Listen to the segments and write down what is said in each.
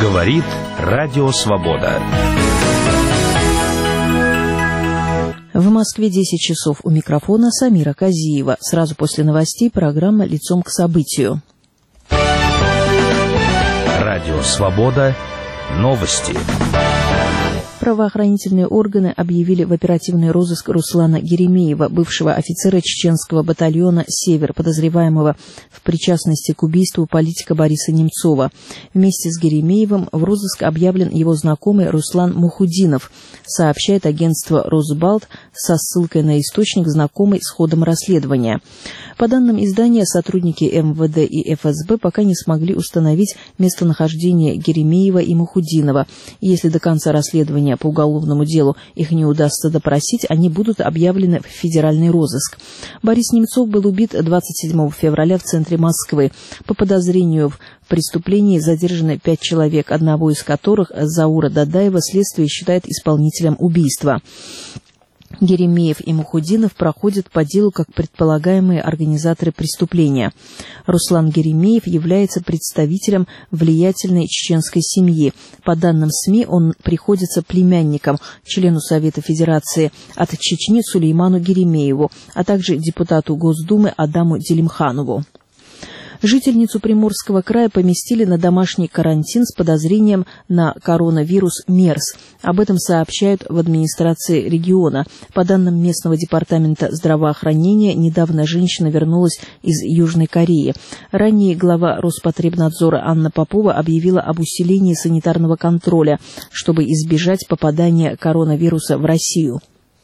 Говорит Радио Свобода. В Москве 10 часов. У микрофона Самира Казиева. Сразу после новостей программа «Лицом к событию». Радио Свобода. Новости. Правоохранительные органы объявили в оперативный розыск Руслана Геремеева, бывшего офицера чеченского батальона «Север», подозреваемого в причастности к убийству политика Бориса Немцова. Вместе с Геремеевым в розыск объявлен его знакомый Руслан Мухудинов, сообщает агентство «Росбалт» со ссылкой на источник, знакомый с ходом расследования. По данным издания, сотрудники МВД и ФСБ пока не смогли установить местонахождение Геремеева и Мухудинова. Если до конца расследования по уголовному делу их не удастся допросить, они будут объявлены в федеральный розыск. Борис Немцов был убит 27 февраля в центре Москвы. По подозрению в преступлении задержаны 5 человек, одного из которых, Заура Дадаева, следствие считает исполнителем убийства. Геремеев и Мухудинов проходят по делу как предполагаемые организаторы преступления. Руслан Геремеев является представителем влиятельной чеченской семьи. По данным СМИ, он приходится племянником члену Совета Федерации от Чечни Сулейману Геремееву, а также депутату Госдумы Адаму Делимханову. Жительницу Приморского края поместили на домашний карантин с подозрением на коронавирус МЕРС. Об этом сообщают в администрации региона. По данным местного департамента здравоохранения, недавно женщина вернулась из Южной Кореи. Ранее глава Роспотребнадзора Анна Попова объявила об усилении санитарного контроля, чтобы избежать попадания коронавируса в Россию.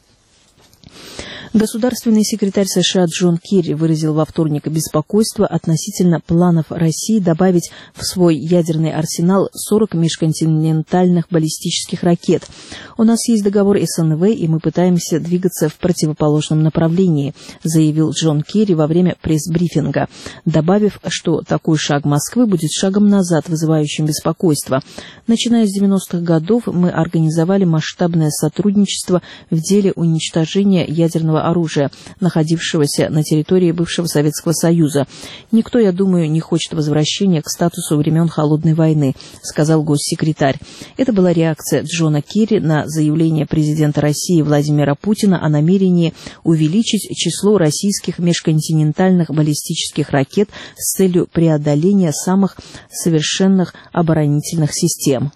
Государственный секретарь США Джон Керри выразил во вторник беспокойство относительно планов России добавить в свой ядерный арсенал 40 межконтинентальных баллистических ракет. «У нас есть договор СНВ, и мы пытаемся двигаться в противоположном направлении», заявил Джон Керри во время пресс-брифинга, добавив, что такой шаг Москвы будет шагом назад, вызывающим беспокойство. «Начиная с 90-х годов мы организовали масштабное сотрудничество в деле уничтожения ядерного оружия, находившегося на территории бывшего Советского Союза. Никто, я думаю, не хочет возвращения к статусу времен Холодной войны», сказал госсекретарь. Это была реакция Джона Керри на заявление президента России Владимира Путина о намерении увеличить число российских межконтинентальных баллистических ракет с целью преодоления самых совершенных оборонительных систем.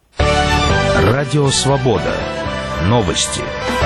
Радио Свобода. Новости.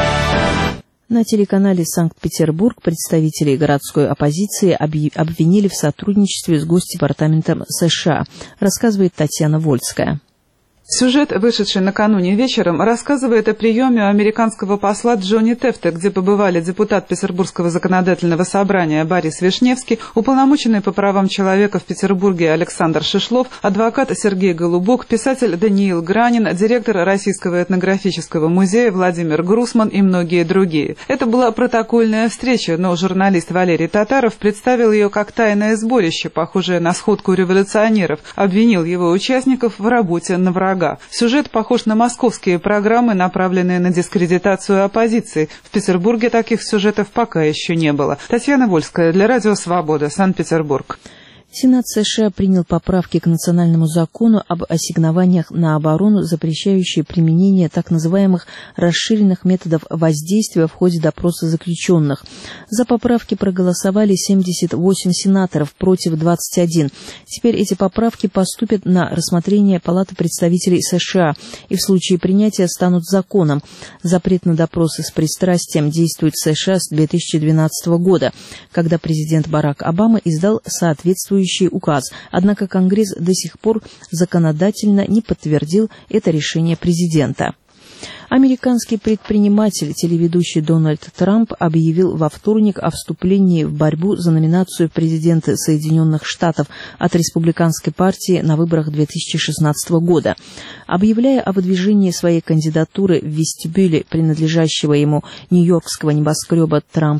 На телеканале «Санкт-Петербург» представители городской оппозиции обвинили в сотрудничестве с Госдепартаментом США, рассказывает Татьяна Вольская. Сюжет, вышедший накануне вечером, рассказывает о приеме у американского посла Джонни Тефта, где побывали депутат Петербургского законодательного собрания Борис Вишневский, уполномоченный по правам человека в Петербурге Александр Шишлов, адвокат Сергей Голубок, писатель Даниил Гранин, директор Российского этнографического музея Владимир Грусман и многие другие. Это была протокольная встреча, но журналист Валерий Татаров представил ее как тайное сборище, похожее на сходку революционеров, обвинил его участников в работе на врага. Сюжет похож на московские программы, направленные на дискредитацию оппозиции. В Петербурге таких сюжетов пока еще не было. Татьяна Вольская для Радио Свобода, Санкт-Петербург. Сенат США принял поправки к национальному закону об ассигнованиях на оборону, запрещающие применение так называемых расширенных методов воздействия в ходе допроса заключенных. За поправки проголосовали 78 сенаторов, против 21. Теперь эти поправки поступят на рассмотрение Палаты представителей США и в случае принятия станут законом. Запрет на допросы с пристрастием действует в США с 2012 года, когда президент Барак Обама издал соответствующий указ. Однако Конгресс до сих пор законодательно не подтвердил это решение президента. Американский предприниматель, телеведущий Дональд Трамп объявил во вторник о вступлении в борьбу за номинацию президента Соединенных Штатов от Республиканской партии на выборах 2016 года. Объявляя о выдвижении своей кандидатуры в вестибюле принадлежащего ему нью-йоркского небоскреба Трамп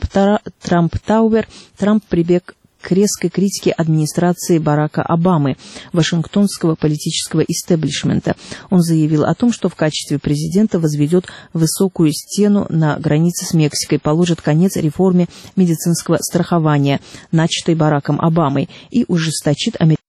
Тауэр, Трамп прибег к резкой критике администрации Барака Обамы, вашингтонского политического истеблишмента. Он заявил о том, что в качестве президента возведет высокую стену на границе с Мексикой, положит конец реформе медицинского страхования, начатой Бараком Обамой, и ужесточит американскую